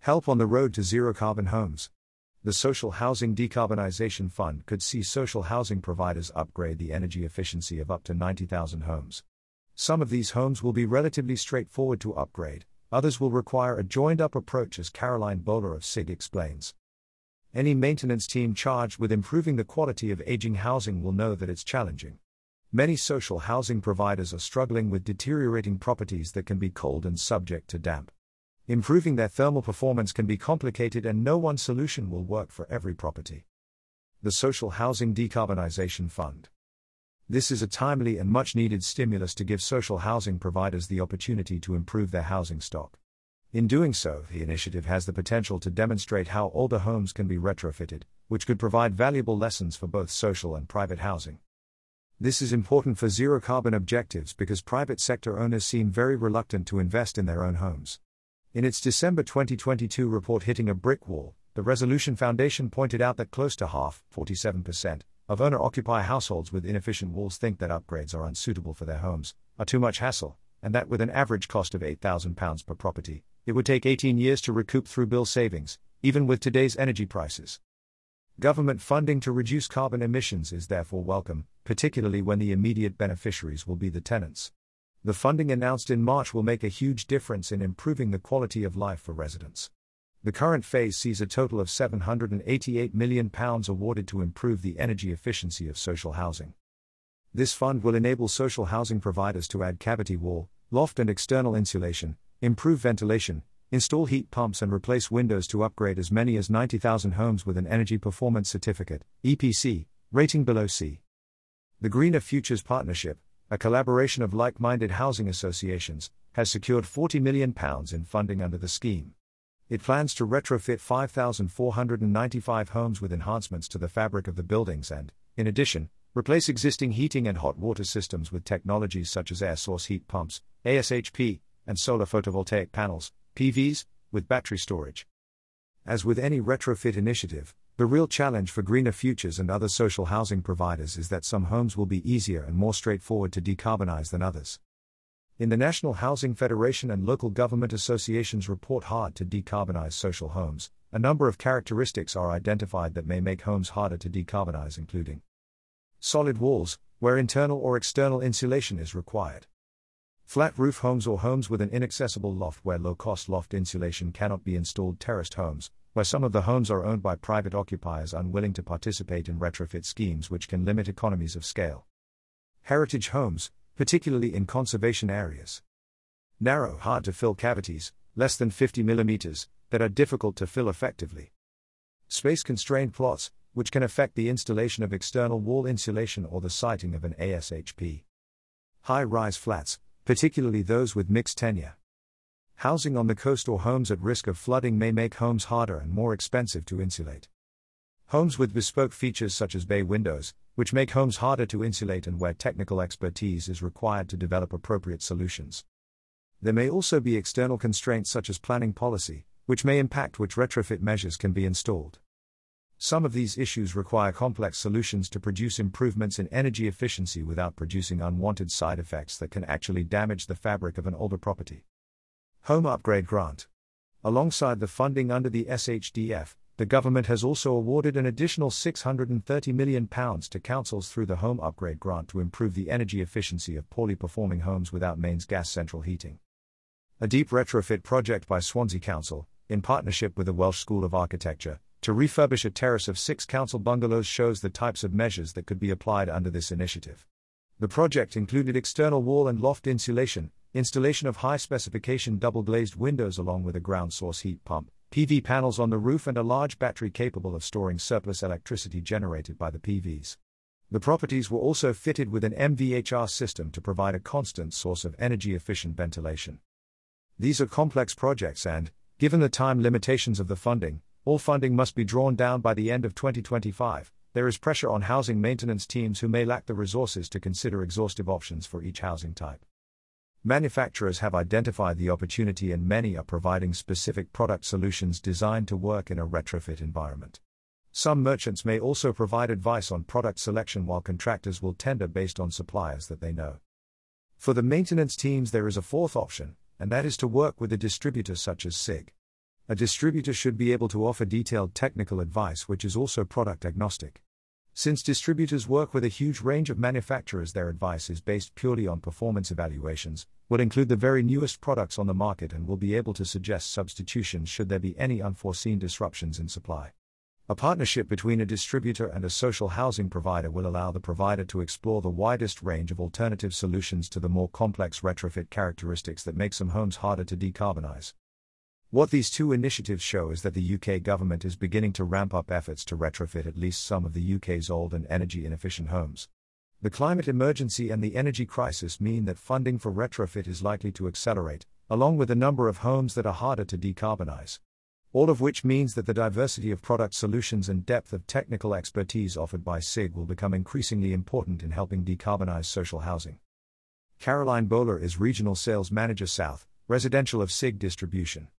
Help on the road to zero-carbon homes. The Social Housing Decarbonization Fund could see social housing providers upgrade the energy efficiency of up to 90,000 homes. Some of these homes will be relatively straightforward to upgrade, others will require a joined-up approach, as Caroline Bowler of SIG explains. Any maintenance team charged with improving the quality of aging housing will know that it's challenging. Many social housing providers are struggling with deteriorating properties that can be cold and subject to damp. Improving their thermal performance can be complicated, and no one solution will work for every property. The Social Housing Decarbonization Fund. This is a timely and much-needed stimulus to give social housing providers the opportunity to improve their housing stock. In doing so, the initiative has the potential to demonstrate how older homes can be retrofitted, which could provide valuable lessons for both social and private housing. This is important for zero-carbon objectives because private sector owners seem very reluctant to invest in their own homes. In its December 2022 report, Hitting a Brick Wall, the Resolution Foundation pointed out that close to half, 47%, of owner-occupier households with inefficient walls think that upgrades are unsuitable for their homes, are too much hassle, and that with an average cost of £8,000 per property, it would take 18 years to recoup through bill savings, even with today's energy prices. Government funding to reduce carbon emissions is therefore welcome, particularly when the immediate beneficiaries will be the tenants. The funding announced in March will make a huge difference in improving the quality of life for residents. The current phase sees a total of £788 million awarded to improve the energy efficiency of social housing. This fund will enable social housing providers to add cavity wall, loft and external insulation, improve ventilation, install heat pumps and replace windows to upgrade as many as 90,000 homes with an Energy Performance Certificate (EPC) rating below C. The Greener Futures Partnership, a collaboration of like-minded housing associations, has secured £40 million in funding under the scheme. It plans to retrofit 5,495 homes with enhancements to the fabric of the buildings and, in addition, replace existing heating and hot water systems with technologies such as air source heat pumps, ASHP, and solar photovoltaic panels, PVs, with battery storage. As with any retrofit initiative, the real challenge for Greener Futures and other social housing providers is that some homes will be easier and more straightforward to decarbonize than others. In the National Housing Federation and local government associations report Hard to Decarbonize Social Homes, a number of characteristics are identified that may make homes harder to decarbonize, including solid walls, where internal or external insulation is required. Flat roof homes or homes with an inaccessible loft where low-cost loft insulation cannot be installed. Terraced homes, where some of the homes are owned by private occupiers unwilling to participate in retrofit schemes which can limit economies of scale. Heritage homes, particularly in conservation areas. Narrow, hard-to-fill cavities, less than 50 mm, that are difficult to fill effectively. Space-constrained plots, which can affect the installation of external wall insulation or the siting of an ASHP. High-rise flats, particularly those with mixed tenure. Housing on the coast or homes at risk of flooding may make homes harder and more expensive to insulate. Homes with bespoke features such as bay windows, which make homes harder to insulate and where technical expertise is required to develop appropriate solutions. There may also be external constraints such as planning policy, which may impact which retrofit measures can be installed. Some of these issues require complex solutions to produce improvements in energy efficiency without producing unwanted side effects that can actually damage the fabric of an older property. Home Upgrade Grant. Alongside the funding under the SHDF, the government has also awarded an additional £630 million to councils through the Home Upgrade Grant to improve the energy efficiency of poorly performing homes without mains gas central heating. A deep retrofit project by Swansea Council, in partnership with the Welsh School of Architecture, to refurbish a terrace of 6 council bungalows shows the types of measures that could be applied under this initiative. The project included external wall and loft insulation, installation of high-specification double-glazed windows along with a ground source heat pump, PV panels on the roof and a large battery capable of storing surplus electricity generated by the PVs. The properties were also fitted with an MVHR system to provide a constant source of energy-efficient ventilation. These are complex projects and, given the time limitations of the funding, all funding must be drawn down by the end of 2025. There is pressure on housing maintenance teams who may lack the resources to consider exhaustive options for each housing type. Manufacturers have identified the opportunity and many are providing specific product solutions designed to work in a retrofit environment. Some merchants may also provide advice on product selection while contractors will tender based on suppliers that they know. For the maintenance teams there is a fourth option, and that is to work with a distributor such as SIG. A distributor should be able to offer detailed technical advice which is also product agnostic. Since distributors work with a huge range of manufacturers, their advice is based purely on performance evaluations, will include the very newest products on the market, and will be able to suggest substitutions should there be any unforeseen disruptions in supply. A partnership between a distributor and a social housing provider will allow the provider to explore the widest range of alternative solutions to the more complex retrofit characteristics that make some homes harder to decarbonize. What these two initiatives show is that the UK government is beginning to ramp up efforts to retrofit at least some of the UK's old and energy inefficient homes. The climate emergency and the energy crisis mean that funding for retrofit is likely to accelerate, along with the number of homes that are harder to decarbonize. All of which means that the diversity of product solutions and depth of technical expertise offered by SIG will become increasingly important in helping decarbonize social housing. Caroline Bowler is Regional Sales Manager South, Residential of SIG Distribution.